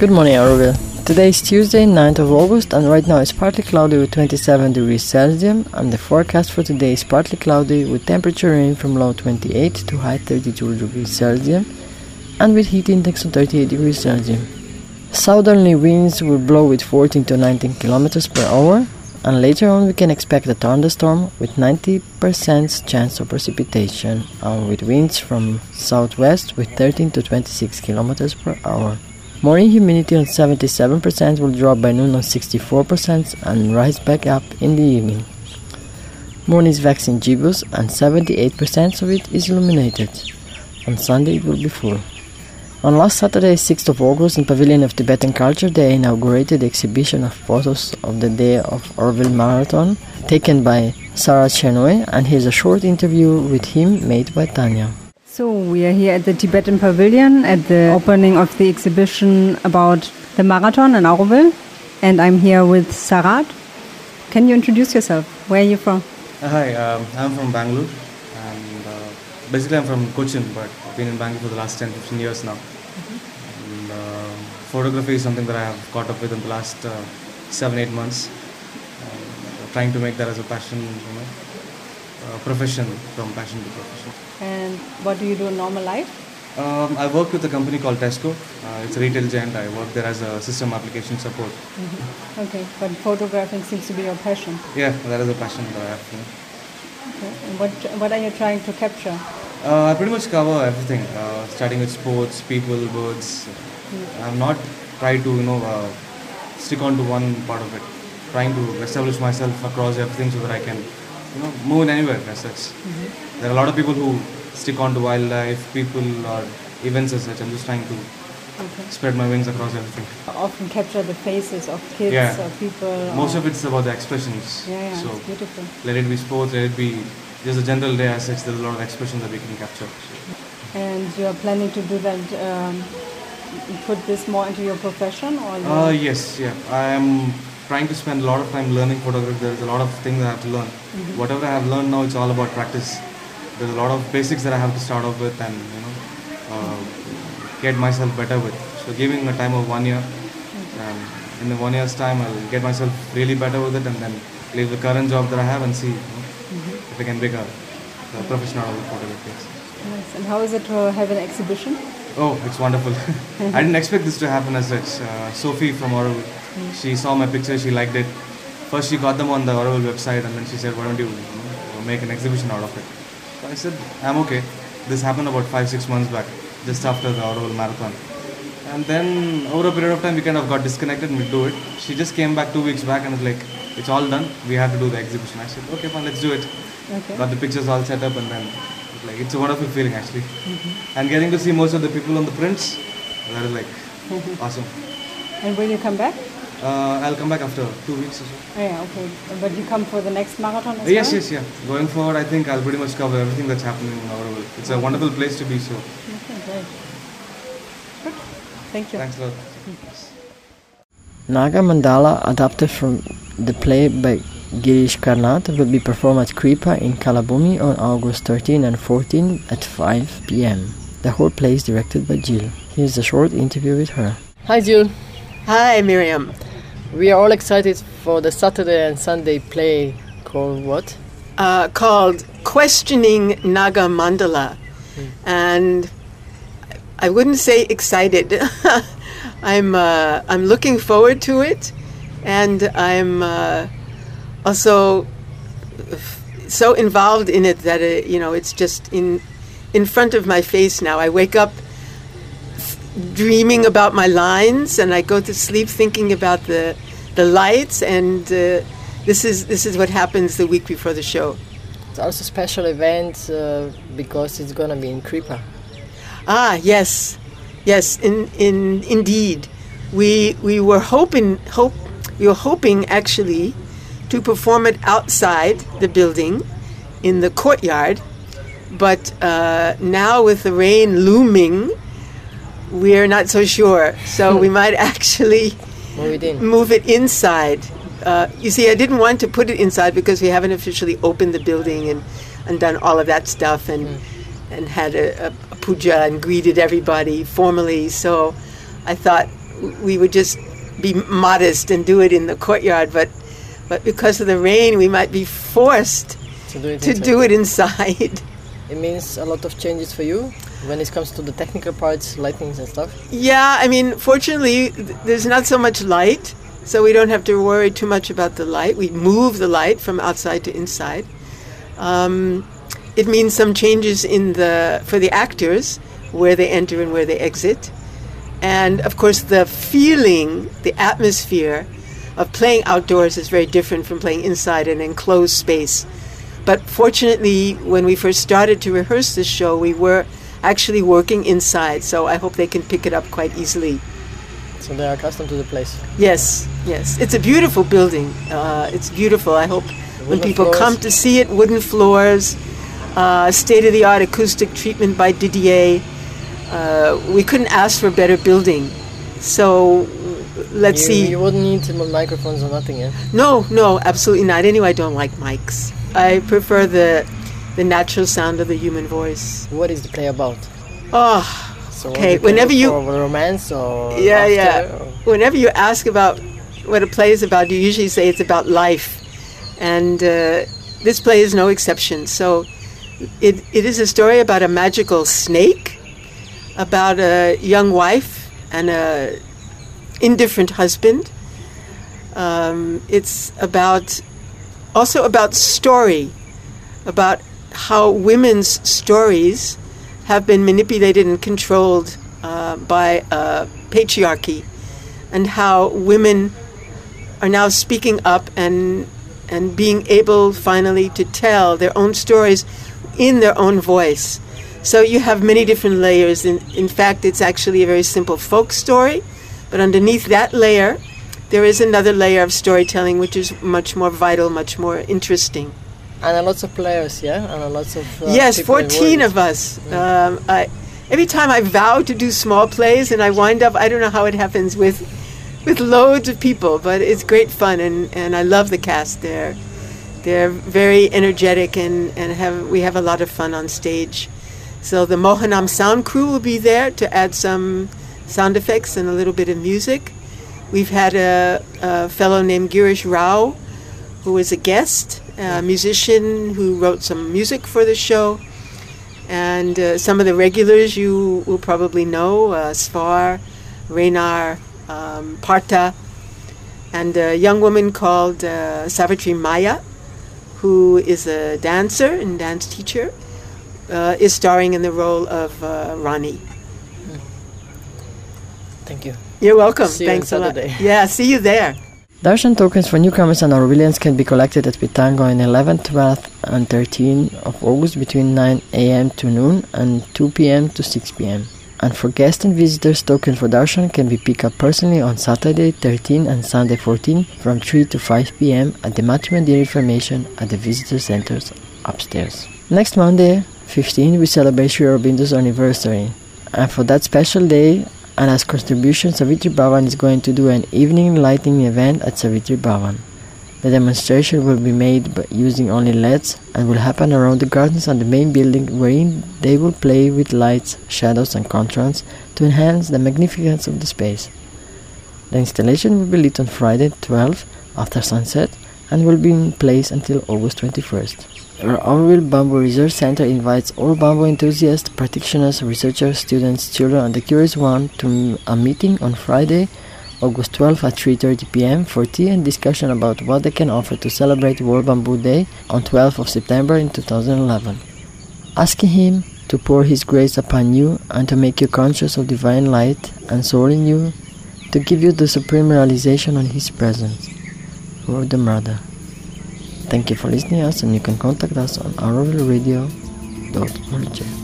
Good morning, Auroville. Today is Tuesday, 9th of August, and right now it's partly cloudy with 27 degrees Celsius, and the forecast for today is partly cloudy with temperature ranging from low 28 to high 32 degrees Celsius, and with heat index of 38 degrees Celsius. Southerly winds will blow with 14 to 19 kilometers per hour, and later on we can expect a thunderstorm with 90% chance of precipitation, and with winds from southwest with 13 to 26 kilometers per hour. Morning humidity on 77% will drop by noon on 64% and rise back up in the evening. Moon is waxed in gibbous and 78% of it is illuminated. On Sunday it will be full. On last Saturday, 6th of August, in Pavilion of Tibetan Culture, they inaugurated the exhibition of photos of the day of Auroville Marathon, taken by Sarah Chenoy, and here's a short interview with him made by Tanya. So we are here at the Tibetan Pavilion at the opening of the exhibition about the marathon in Auroville, and I'm here with Sarat. Can you introduce yourself? Where are you from? Hi, I'm from Bangalore, and basically I'm from Cochin, but I've been in Bangalore for the last 10-15 years now. And photography is something that I have caught up with in the last 7-8 months, trying to make that as a passion, profession, from passion to profession. And what do you do in normal life? I work with a company called Tesco. It's a retail giant. I work there as a system application support. Mm-hmm. Okay, but photographing seems to be your passion. Yeah, that is a passion that I have. Okay. And what are you trying to capture? I pretty much cover everything, starting with sports, people, birds. I'm not trying to stick on to one part of it. Trying to establish myself across everything so that I can move anywhere as such. Mm-hmm. There are a lot of people who stick on to wildlife, people or events as such. I'm just trying to spread my wings across everything. I often capture the faces of kids or people. Most of it's about the expressions. Yeah, so it's beautiful. Let it be sports, let it be just a general day as such. There's a lot of expressions that we can capture. And you are planning to do that, put this more into your profession? Yes, yeah. I am trying to spend a lot of time learning photography. There's a lot of things I have to learn. Mm-hmm. Whatever I have learned now, it's all about practice. There's a lot of basics that I have to start off with and get myself better with. So giving a time of 1 year, and in the 1 year's time I'll get myself really better with it, and then leave the current job that I have and see if I can make a profession out of the photography. Nice. And how is it to have an exhibition? Oh, it's wonderful. I didn't expect this to happen as such. Sophie from Auroville, she saw my picture, she liked it. First she got them on the Auroville website, and then she said, why don't you make an exhibition out of it? So I said, I'm okay. This happened about 5-6 months back, just after the Auroville Marathon. And then over a period of time we kind of got disconnected and we do it. She just came back 2 weeks back and was like, it's all done, we have to do the exhibition. I said, okay fine, let's do it. Okay. Got the pictures all set up, and then it's a wonderful feeling actually. Mm-hmm. And getting to see most of the people on the prints, that is awesome. And will you come back? I'll come back after 2 weeks or so. Oh, yeah, okay. But you come for the next marathon as well? Yes. Going forward, I think I'll pretty much cover everything that's happening in Auroville. It's a wonderful place to be, so. Okay, great. Good. Thank you. Thanks a lot. Naga Mandala, adapted from the play by Girish Karnat, will be performed at Kripa in Kalabhumi on August 13 and 14 at 5 p.m. The whole play is directed by Jill. Here's a short interview with her. Hi Jill. Hi Miriam. We are all excited for the Saturday and Sunday play called what? Called Questioning Naga Mandala. And I wouldn't say excited. I'm looking forward to it, and I'm also so involved in it that it's just in front of my face now. I wake up dreaming about my lines, and I go to sleep thinking about the lights, and this is what happens the week before the show. It's also a special event because it's going to be in Kripa. Yes, indeed. We were hoping actually to perform it outside the building in the courtyard, but now with the rain looming, we're not so sure. So we might actually move it inside. You see, I didn't want to put it inside because we haven't officially opened the building and done all of that stuff and had a puja and greeted everybody formally. So I thought we would just be modest and do it in the courtyard, but because of the rain, we might be forced to do it inside. It means a lot of changes for you when it comes to the technical parts, lightings and stuff? Yeah, I mean, fortunately, there's not so much light, so we don't have to worry too much about the light. We move the light from outside to inside. It means some changes for the actors, where they enter and where they exit. And, of course, the feeling, the atmosphere of playing outdoors is very different from playing inside an enclosed space. But fortunately, when we first started to rehearse this show, we were actually working inside, so I hope they can pick it up quite easily. So they are accustomed to the place? Yes. It's a beautiful building. It's beautiful. I hope when people come to see it, wooden floors, state-of-the-art acoustic treatment by Didier. We couldn't ask for a better building. So let's see. You wouldn't need microphones or nothing, yeah? No, absolutely not. Anyway, I don't like mics. I prefer the natural sound of the human voice. What is the play about? So okay. Whenever you romance or whenever you ask about what a play is about, you usually say it's about life, and this play is no exception. So it is a story about a magical snake, about a young wife and a indifferent husband. It's also about story, about how women's stories have been manipulated and controlled by patriarchy, and how women are now speaking up and being able finally to tell their own stories in their own voice. So you have many different layers. In fact, it's actually a very simple folk story, but underneath that layer, there is another layer of storytelling which is much more vital, much more interesting. And lots of players, yeah? And lots of yes, 14 of us. Every time I vow to do small plays, and I wind up, I don't know how it happens, with loads of people, but it's great fun, and I love the cast. They're very energetic, and we have a lot of fun on stage. So the Mohanam sound crew will be there to add some sound effects and a little bit of music. We've had a fellow named Girish Rao, who is a guest, a musician who wrote some music for the show. And some of the regulars you will probably know, Svar, Raynar, Partha, and a young woman called Savitri Maya, who is a dancer and dance teacher, is starring in the role of Rani. Thank you. You're welcome. See Thanks you a lot. Saturday. Yeah, see you there. Darshan tokens for newcomers and Aurovilians can be collected at Pitango on 11th, 12th and 13th of August between 9 a.m. to noon and 2 p.m. to 6 p.m. And for guests and visitors, tokens for Darshan can be picked up personally on Saturday 13 and Sunday 14 from 3 to 5 p.m. at the Matrimony information at the visitor centers upstairs. Next Monday, 15, we celebrate Sri Aurobindo's anniversary. And for that special day, and as contribution, Savitri Bhavan is going to do an evening lighting event at Savitri Bhavan. The demonstration will be made by using only LEDs and will happen around the gardens and the main building, wherein they will play with lights, shadows and contrasts to enhance the magnificence of the space. The installation will be lit on Friday 12 after sunset and will be in place until August 21st. Our Auroville Bamboo Research Center invites all bamboo enthusiasts, practitioners, researchers, students, children and the curious one to a meeting on Friday, August 12 at 3:30 p.m. for tea and discussion about what they can offer to celebrate World Bamboo Day on 12th of September in 2011. Asking Him to pour His grace upon you and to make you conscious of divine light and soul in you, to give you the supreme realization on His presence. Lord the Mother. Thank you for listening to us, and you can contact us on aurovilleradio.org.